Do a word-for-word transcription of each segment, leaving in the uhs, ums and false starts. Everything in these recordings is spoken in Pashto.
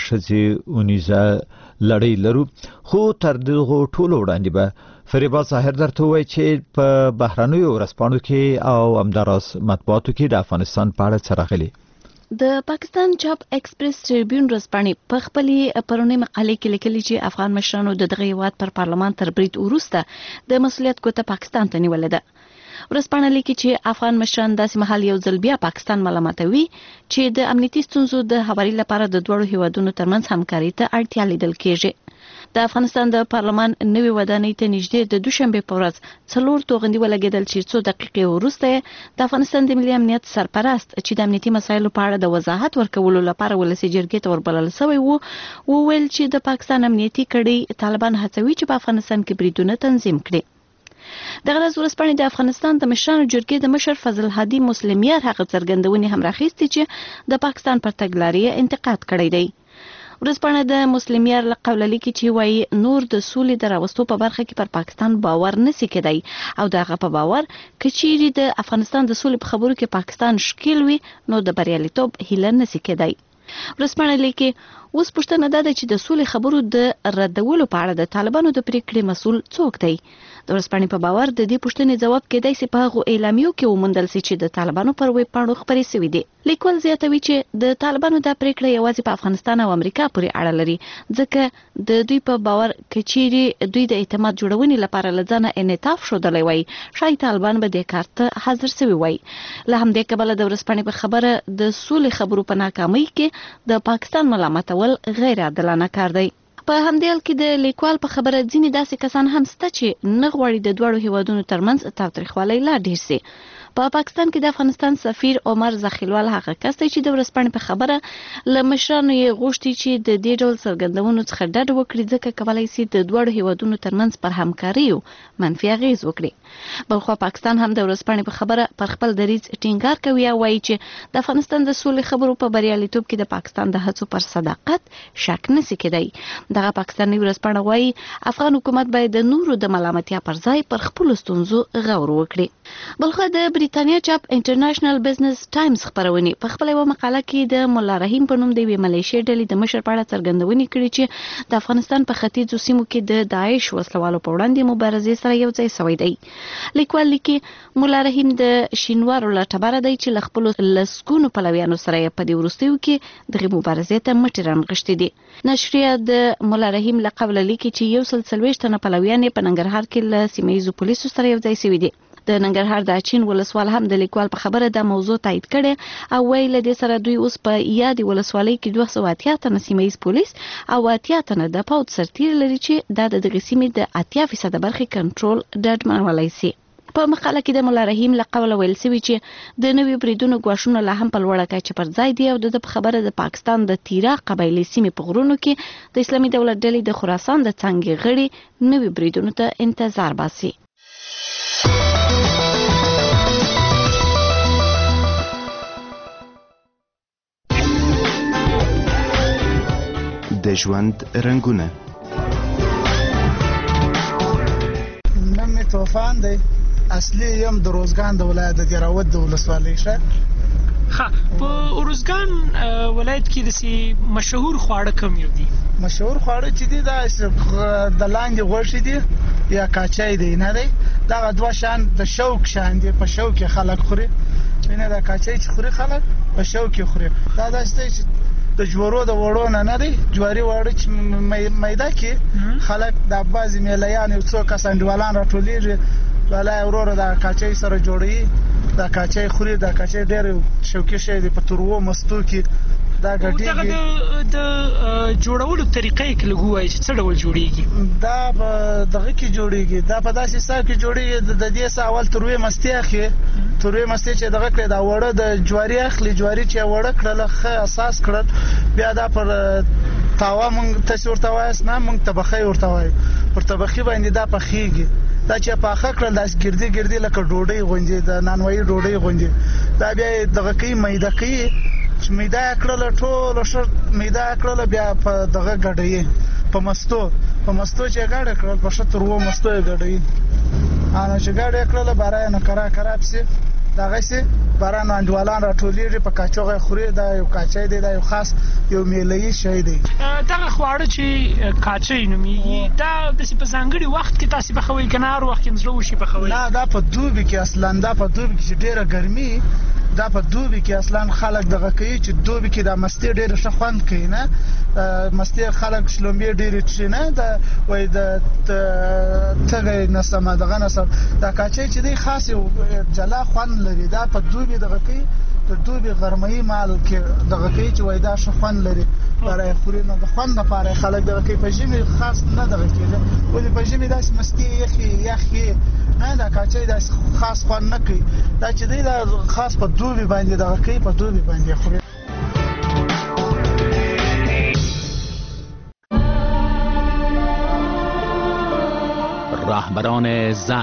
ښځې اونیزه لړۍ لرو، خو تر دغو ټولو وړاندې به فریبا ظاهر درته ووایي چې په بهرنیو ورځپاڼو کې او همداراز مطبوعاتو کې د افغانستان په اړه څه راغلي. د پاکستان چاپ ایکسپریس ټریبیون ورځپاڼې په خپلې پرونی مقالې کې لیکلي چې افغان مشرانو د دغه هیواد پر پارلمان تر برید وروسته د مسؤلیت ګوته پاکستان ته نیولې ده. ورځپاڼه لیکي چې افغان مشران داسې مهال یو ځل بیا پاکستان ملامتوي چې د امنیتي ستونزو د هواري لپاره د دوړو هیوادونو ترمنځ همکاري ته اړتیا لیدل کېږي. د افغانستان د پارلمان نوې ودانۍ ته نږدې د دوشنبه په ورځ څلور توغندي ولګېدل چې څو دقیقې وروسته د افغانستان د ملي امنیت سرپرست چې د امنیتي مسایلو په اړه د وضاحت ورکولو لپاره ولسی جرګې ته وربلل شوی وو وویل چې د پاکستان امنیتي کړۍ طالبان هڅوي چې په افغانستان کې بریدونه تنظیم کړي. دغه ورځ ورځپاڼې د افغانستان د مشرانو جرګې د مشر فضل هادي مسلمیار هغه څرګندونې هم راخیستې چې د پاکستان پر تګلارې انتقاد کړی دی. ورځپاڼه د مسلمیار له قوله لیکي چې وایي نور د سولې د راوستو په برخه کې پر پاکستان باور نسی کېدی او دغه په باور کچيري د افغانستان د سولې په خبرو کې پاکستان شکیل وي نو د بریالیتوب هیله نسی کېدی. ورځپاڼه لیکي اوس پوښتنه ده چې د سولې خبرو د ردولو په اړه د طالبانو د پریکړې مسؤل څوک دی. د ورځپاڼې په باور د دې پوښتنې ځواب کېدای شي په هغو اعلامیو کې وموندل شي چې د طالبانو پر ویب پاڼو خپرې شوي دي. لیکوال زیاتوي چې د طالبانو د پریکړه یوازې په افغانستان او امریکا پورې اړه لري ځکه د دوی په باور کچيري دوی د اعتماد جوړونې لپاره لځنه انعطاف شودلې وای شاید طالبان به د کار ته حاضر شوي وای. له همدې کبله د ورځپاڼې په خبره د سولې خبرو په ناکامۍ کې د پاکستان ملامتول غیر عادلانه کار دی. په همدې حال کې د لیکوال په خبره ځینې داسې کسان هم شته چې نه غواړي د دوړو هیوادونو ترمنځ تاوتریخوالی لا ډیر شي. په پاکستان کې د افغانستان سفیر عمر زخیلوال هغه کس دی چې د ورځپاڼې په خبره له مشرانو یې غوښتي چې د دې ډول څرګندونو څخه ډډه وکړي ځکه کولی شي د دوړو هیوادونو ترمنځ پر همکاري منفي اغیز وکړي. بلخو پاکستان هم د ورځپاڼې په خبره پر خپل دریځ ټینګار کوي او وایي چې د افغانستان د سولې خبرو په بریالیتوب کې د پاکستان د هڅو پر صداقت شک نسی کېدی. دغه پاکستاني ورځپاڼه وایي افغان حکومت باید د نورو د ملامتیا پر ځای پر خپل ستونزو غور وکړي. بلخو د بریتانیا چاپ انټرنیشنل بزنس ټایمز خبرونه په خپل یو مقاله کې د مولا رحیم په نوم د وی ملیشیا ډلې د مشر په اړه څرګندونې کړې چې د افغانستان په ختیځو سیمو کې د داعش وسلوالو په وړاندې مبارزې سره یو ځای شوی دی. لیکوال لیکي مولا رحیم د شینوارو لټبره دی چې ل خپل لسکونو پلویانو سره په دې وروستیو کې دغه مبارزې ته مټ رانغښتې دي. نشریه د مولا رحیم له قوله لیکي چې یو سلسلويشت نه پلویان په ننګرهار کې له سیمایي پولیسو سره یو ځای شوی دي. د ننګرهار د اچین ولسوال هم د لیکوال په خبره د موضوع تایید کړي او ویل د سره دوی اوس په یادي ولسوالۍ کې دوه سوه اتیا تنه سیمایي پولیس او اتیا تنه د پاوت سرتیر لري چې د دغه سیمې د اتیا فیصد برخې کنټرول ډاډمنولای شي. په مقاله کې د مولا رحیم له قوله ویل شوی چې د نوي بریدونو غواښونه لا هم په لوړه کچه پر ځای دی او د خبره د پاکستان د تیرا قبایلی سیمې په غرونو کې د اسلامي دولت ډلې د خراسان د څنګه غړي نوي بریدونو ته انتظار باسي. د ژوند رنگونه نام می توفان دی اصلي یم د روزګان د ولایت د دیراوت د ولسوالۍ ښه. ښه په روزګان ولایت کې د مشهور خواړه کوم یو دي؟ مشهور خواړه چې دي دا د لاندې غوښې دي یا کاچای دی نه دی دا دوه شان د شوک شان دي په شوک خلک خوري نه دا کاچای چې خوري خلک په شوک خوري دا داسې د جوړو د وړو نه نه دی جواري وړو چې میده کې خلک د بعضې میلیان یو څو کس انډیوالان راټولېږي ولا وروره د کاچۍ سره جوړوي د کاچۍ خوري د کاچۍ ډېر شوقي شی دی په تروو مستو کې دا ګټېږي. د جوړولو طریقه یې که لږ ووایي چې څه ډول جوړېږي؟ دا په دغه کې جوړېږي دا په داسې حساب کې جوړېږي د دې څه اول تروې مستې اخلي تروې مستې چې دغه کړې دا وړه د جواري اخلي جواري چې وړه کړله ښه اساس کړل بیا دا پر تاوا مونږ تاسې ورته وایاست نه مونږ طبخۍ ورته وایو پر طبخي باندې دا پخېږي دا چې پاخه کړل داسې ګردي ګردي لکه ډوډۍ غوندې د نانوایي ډوډۍ غوندې دا بیا یې دغه کوي میده کوي چې میده یې کړله ټوله ښه میده یې کړله بیا په دغه ګډوي په مستو په مستو چې یې ګاډه کړل په ښه تروو مستو یې ګډوي نو چې ګاډه یې کړله باره یې نو کرا کرا پسې دغسې باران انډوالان راټولېږي په کاچوغه خوري دا یو کاچای دی دا یو خاص یو میله‌ای شی دی. دغه خواړه چې کاچای نومیږي دا د په ځانګړي وخت کې تاسو پخوي کنه هر وخت کې زړه وشي پخوي؟ نه دا په دوبي کې اصلا دا په دوبي کې ډیره ګرمي دا په دوبي کې اصلا خلک دغه کوي چې دوبي کې دا مستی ډیره ښه خوند کوي نه مستی خلک شلومبې ډیره چي نه دا وای د تګ نسمه دغه نسم دا کاچای چې دی خاص یو جلا خوند لري دا په دوبي دغه کوي د دوبي غرمې مال کې دغه کوي چې وای دا ښه خوند لري برای خوري نه د خوند لپاره خلک دغه کوي په ژمي خاص نه دغه کوي ولې په ژمي داسې مستی یخي یخي نه دا کاچای داسې خاص خوند نه کوي دا چې دی دا خاص په دوبي باندې دغه کوي په دوبي باندې خوري. رهبران زن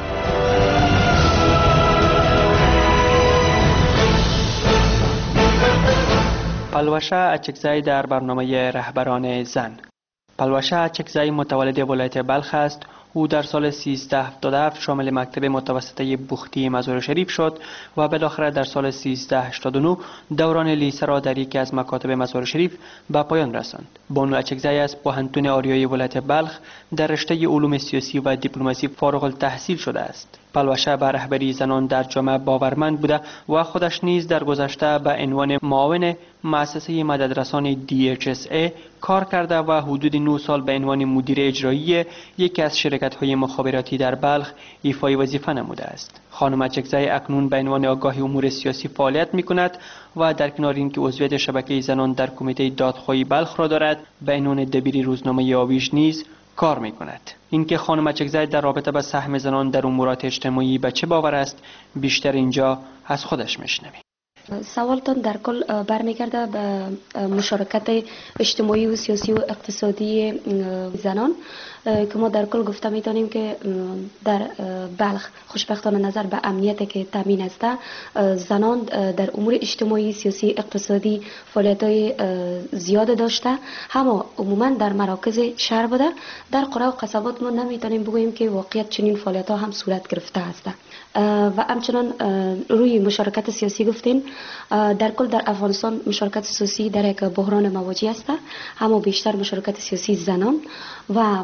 پلوشه اچکزی در برنامه رهبران زن. پلوشه اچکزی متولد ولایت بلخ است. او در سال سیزده هفتاد و هفت شامل مکتب متوسطه بوختی مزار شریف شد و بالاخره در سال سیزده هشتاد و نه دوران لیسه را در یکی از مکاتب مزار شریف به پایان رساند. بانو اچکزی از پوهنتون آریایی ولایت بلخ در رشته علوم سیاسی و دیپلماسی فارغ التحصیل شده است. پلوشه به رهبری زنان در جامعه باورمند بوده و خودش نیز در گذشته به عنوان معاون مؤسسه مددرسان دی اچ اس ای کار کرده و حدود نه سال به عنوان مدیر اجرایی یکی از شرکت‌های مخابراتی در بلخ ایفای وظیفه نموده است. خانم اچکزی اکنون به عنوان آگاه امور سیاسی فعالیت می‌کند و در کنار اینکه عضویت شبکه زنان در کمیته دادخواهی بلخ را دارد، به عنوان دبیر روزنامه آویژ نیز کار می‌کند. اینکه خانم اچکزی در رابطه با سهم زنان در امورات اجتماعی به چه باور است، بیشتر اینجا از خودش میشنویم. سوالتان در کل برمیگرده به مشارکت اجتماعی و سیاسی و اقتصادی زنان که ما در کل گفته میتونیم که در بلخ خوشبختانه نظر به امنیتی که تامین است زنان در امور اجتماعی سیاسی اقتصادی فعالیت‌های زیاد داشته، اما عموما در مراکز شهر بوده. در قرى و قصبات ما نمیتونیم بگوییم که واقعیت چنین فعالیت‌ها هم صورت گرفته است. و همچنان روی مشارکت سیاسی گفتین، در کل در افغانستان مشارکت سیاسی در یک بحران مواجه است، اما بیشتر مشارکت سیاسی زنان و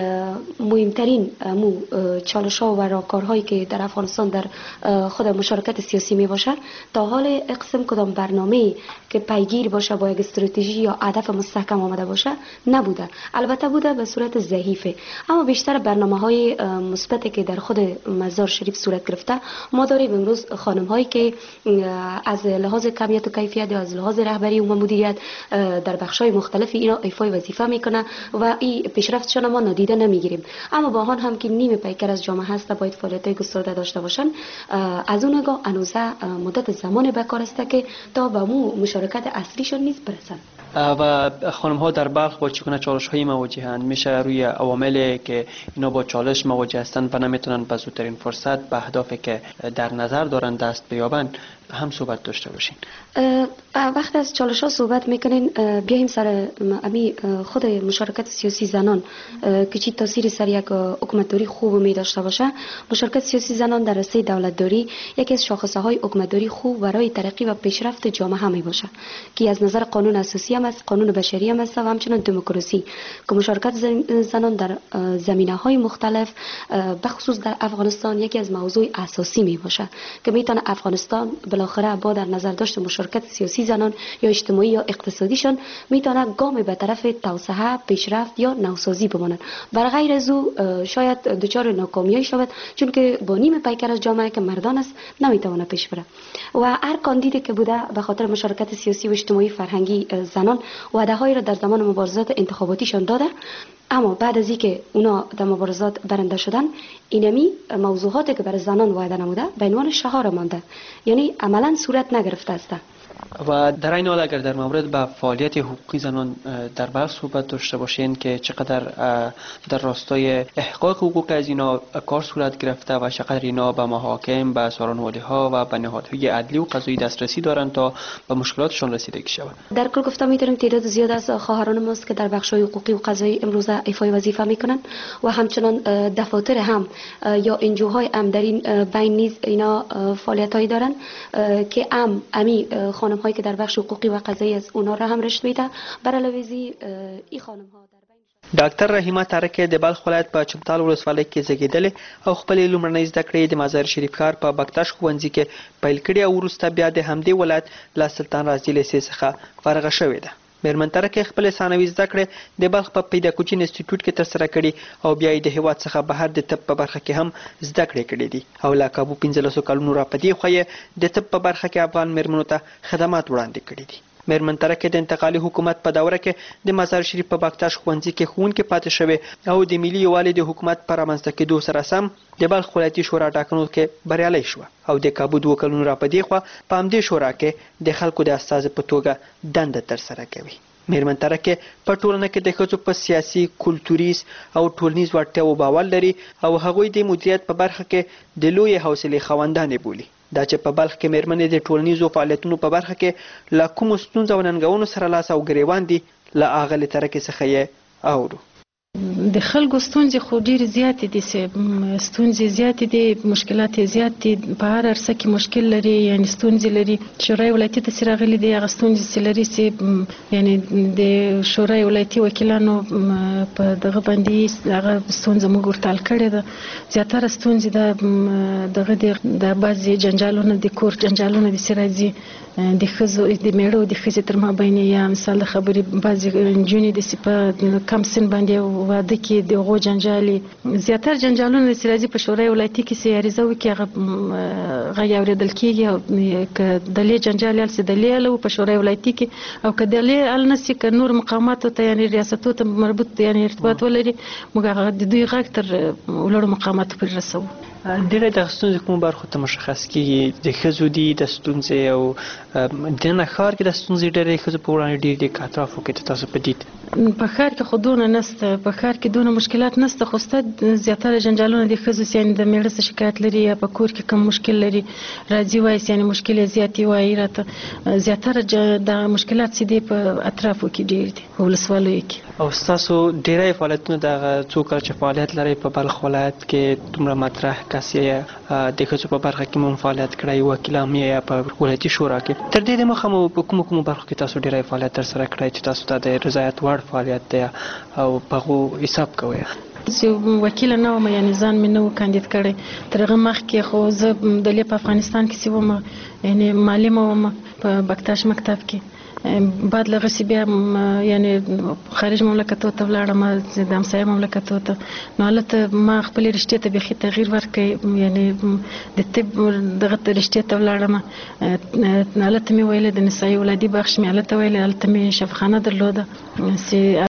مهمترین مو چالش‌ها و راهکارهایی که در افغانستان در خود مشارکت سیاسی می باشه تا حال اقسام کدام برنامه‌ای که پیگیر باشه با یک استراتژی یا هدف مستحکم آمده باشه نبوده. البته بوده به صورت ضعیفه، اما بیشتر برنامه‌های مثبتی که در خود مزار شریف صورت گرفته ما داریم امروز خانم‌هایی که از لحاظ کمیت و کیفیت یا از لحاظ رهبری و مدیریت در بخش‌های مختلف اینا ایفای وظیفه میکنه و این پیشرفتشان ما نادیده نمیگیریم. اما با آن هم که نیمه پیکر از جامعه هست باید فعالیت‌های گسترده داشته باشن، از اون نگاه انوزه مدت زمان بکار است که تا به مو مشارکت اصلیشون نیز برسن. و خانم ها در بلخ با چگونه چالش هایی مواجهند؟ میشه روی عواملی که اینا با چالش مواجه هستند و نمیتونن به زودترین فرصت به اهدافی که در نظر دارن دست بیابند هم صحبت داشته باشین؟ وقتی از چالش ها صحبت میکنین بیایم سر امی خود مشارکت سیاسی زنان که چی تاثیر سر یک حکومتداری خوب می داشته باشه. مشارکت سیاسی زنان در راسته دولتداری یکی از شاخصه های حکومتداری خوب برای ترقی و پیشرفت جامعه می باشه که از نظر قانون اساسی هم است، قانون بشری هم است و همچنین دموکراسی که مشارکت زنان در زمینه های مختلف بخصوص در افغانستان یکی از موضوع اساسی می باشه که میتونه افغانستان بالاخره با در نظر داشت مشارکت سیاسی زنان یا اجتماعی یا اقتصادیشان میتونه گام به طرف توسعه، پیشرفت یا نوسازی بمانند. بر غیر از او شاید دچار ناکامی شود چون که با نیم پیکر از جامعه که مردان است نمیتونه پیش بره و هر کاندیدی که بوده به خاطر مشارکت سیاسی و اجتماعی فرهنگی زنان وعده‌هایی را در زمان مبارزات انتخاباتیشان داده، اما بعد از اینکه اونا در مبارزات برنده شدن اینمی موضوعاتی که برای زنان وعده نموده به عنوان شعار مانده، یعنی عملا صورت نگرفته است. و در این حال اگر در مورد به فعالیت حقوقی زنان در بلخ صحبت داشته باشین که چقدر در راستای احقاق حقوق از اینا کار صورت گرفته و چقدر اینا به محاکم، به سارانوالی ها و به نهادهای عدلی و قضایی دسترسی دارند تا به مشکلاتشان رسیدگی شود. در کل گفته میتونیم تعداد زیاد از خواهران ماست که در بخش‌های حقوقی و قضایی امروز ایفای وظیفه میکنن و همچنان دفاتر هم یا انجوهای هم در این بین نیز اینا فعالیتایی دارن که ام امی خانم هایی که در بخش حقوقی و قضایی از اونا را هم رشد میده. بر علاوه این خانم ها ډاکټر رحیمه تارک د بلخ ولایت په چمتال ولسوالۍ کې زیږېدلې او خپلې لومړنۍ زده کړې د مزار شریف ښار په بکتاش ښوونځي کې پیل کړې او وروسته بیا د همدې ولایت له سلطان رازي لیسې څخه فارغه شوې ده. میرمن تارک خپلې ثانوي زده کړې د بلخ په پیداکوچین انسټیټیوټ کې ترسره کړي او بیا یې د هېواد څخه بهر د طب په برخه کې هم زده کړې کړې دي او له کابو پنځلسو کلونو را په دې خوا یې د طب په برخه کې افغان میرمنو ته خدمات وړاندې کړي دي. میرمن تارک د انتقالي حکومت په دوره کې د مزار شریف په بکتاش ښوونځي کې ښوونکې پاتې شوې او د ملي یووالي د حکومت په رامنځته کېدو سره سم د بلخ ولایتي شورا ټاکنو کې بریالۍ شوه او د کابو دوه کلونو را په دې خوا په همدې شورا کې د خلکو د استازي په توګه دنده ترسره کوي. میرمن تارک په ټولنه کې د ښځو په سیاسي، کلتوریز او ټولنیز وړتیاو باور لري او هغوی د مدیریت په برخه کې د لویې حوصلې خاوندانې بولي. دا چې په بلخ کې میرمنې د ټولنیزو فعالیتونو په برخه کې له کومو ستونزو او ننګونو سره لاس او ګریوان دي له اغلې ترکې څخه یې اورو. د خلکو ستونزې خو ډېرې زیاتې دي، ستونزې زیاتې دي، مشکلات یې زیات دي، په هر عرصه کې مشکل لري، یعنې ستونزې لري. شورای ولایتي ته چې راغلي دي هغه ستونزې چې لري چې یعنې د شورای ولایتي وکیلانو په دغه باندې هغه ستونزه موږ ورته حل کړې ده. زیاتره ستونزې د دغه د بعضې جنجالونه د کور جنجالونه د چې راځي د ښځو د میړه او د ښځې تر مابین، یا مثال د خبرې بعضې نجونې داسې په کم سن باندې واده کې د هغو جنجالي زیاتره جنجالونه چې راځي په شورای ولایتي کې چې عریضه وکړي هغه غږ اورېدل کېږي او که دلې جنجال حل شي دلې حل په شورای ولایتي کې، او که دلې حل نه شي که نور مقاماتو ته یعنې ریاستو ته مربوط یعنې ارتباط ولري موږ هغه د دوی غږ تر لوړو مقاماتو پورې رسوو. ډېری دغه ستونزې کومو برخو ته مشخص کېږي؟ د ښځو دي د ستونزې او دننه ښار کې د ستونزې ډېرې ښځو په وړاندې ډېر دي که اطرافو کې تاسو په دید؟ په ښار کې خو دونه نسته، په ښار کې دونه مشکلات نسته، خو سته زیاتره جنجالونه د ښځو یعنې د میړه څه شکایت لري یا په کور کې کوم مشکل لري راځي وایي یعنې مشکل یې زیاتې وایي راته. زیاتره دغه مشکلات چې دي په اطرافو کې ډېر دي په ولسوالیو کې. او ستاسو ډېری فعالیتونه دغه څو کله چې فعالیت لرئ په بلخ ولایت کې دومره مطرح کس یې د ښځو په برخه کې مو فعالیت کړی، وکیل هم یې په ولایتي شورا کې، تر دې دمخه مو په کومو کومو برخو کې تاسو ډېری فعالیت ترسره کړی چې تاسو ته د رضایت وړ فعالیت دی او په هغو حساب کوئ؟ چې وکیله نه وم، یعنې ځان مې نه و کاندید کړی. تر هغه مخکې خو زه دلې په افغانستان کې چې وم یعنې معلمه وم په بکتاش مکتب کې. بعد له هغسې بیا یعنې خارج مملکتو ته ولاړم، د همسایه مملکتو ته، نو هلته ما خپلې رشتې ته بیخي تغییر ورکړی، یعنې د طب دغه رشتې ته ولاړم. هلته مې ویلې د نسایي ولادي بخش مې هلته ویلې، هلته مې شفاخانه درلوده چې